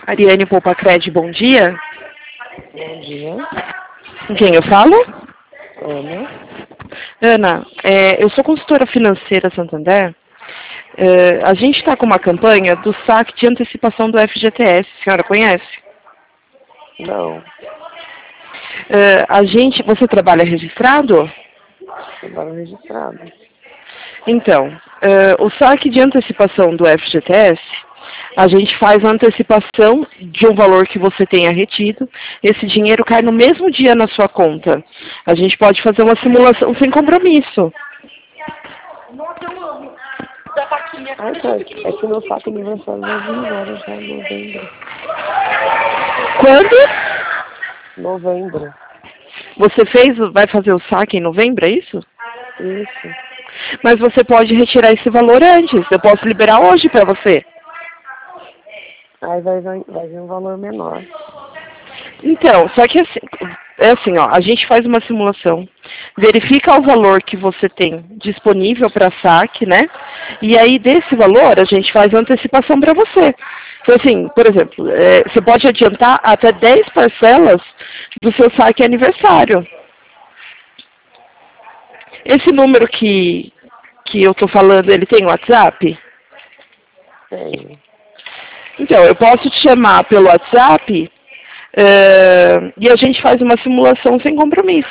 Ariane Poupacred, bom dia. Bom dia. Com quem eu falo? Ana. Ana, eu sou consultora financeira Santander. A gente está com uma campanha do saque de antecipação do FGTS. A senhora conhece? Não. Você trabalha registrado? Trabalho registrado. Então, o saque de antecipação do FGTS, a gente faz a antecipação de um valor que você tenha retido. Esse dinheiro cai no mesmo dia na sua conta. A gente pode fazer uma simulação sem compromisso. Ah, tá. É que meu saco aniversário vai vir agora já em novembro. Quando? Novembro. Você vai fazer o saque em novembro, é isso? Isso. Mas você pode retirar esse valor antes. Eu posso liberar hoje para você. Aí vai vir um valor menor. Então, só que assim, ó, a gente faz uma simulação, verifica o valor que você tem disponível para saque, né? E aí desse valor a gente faz a antecipação para você. Então, assim, por exemplo, você pode adiantar até 10 parcelas do seu saque aniversário. Esse número que eu estou falando, ele tem WhatsApp? Tem. Então, eu posso te chamar pelo WhatsApp e a gente faz uma simulação sem compromisso.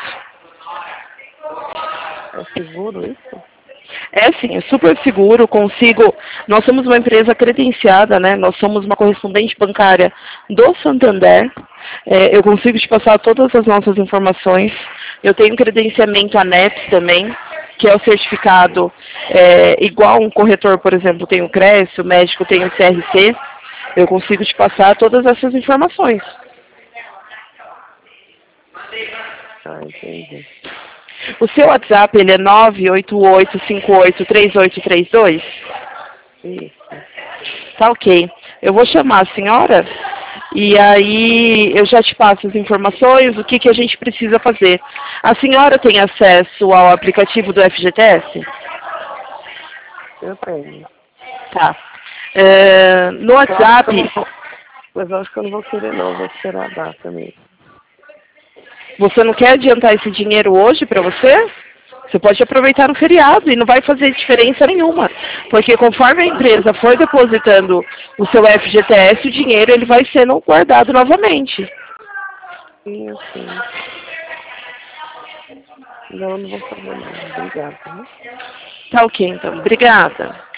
É seguro isso? É sim, é super seguro, nós somos uma empresa credenciada, né? Nós somos uma correspondente bancária do Santander. Eu consigo te passar todas as nossas informações. Eu tenho credenciamento ANEP também, que é o certificado igual um corretor, por exemplo, tem o CRES, o médico tem o CRC. Eu consigo te passar todas essas informações. Ah, entendi. O seu WhatsApp, ele é 988583832? Isso. Tá ok. Eu vou chamar a senhora e aí eu já te passo as informações, o que a gente precisa fazer. A senhora tem acesso ao aplicativo do FGTS? Eu tenho. Tá. No WhatsApp... Mas eu acho que eu não vou querer não, vou esperar a data mesmo. Você não quer adiantar esse dinheiro hoje para você? Você pode aproveitar no feriado e não vai fazer diferença nenhuma. Porque conforme a empresa for depositando o seu FGTS, o dinheiro ele vai sendo guardado novamente. Sim, eu sei. Não, não vou fazer não. Obrigada. Né? Tá ok, então. Obrigada.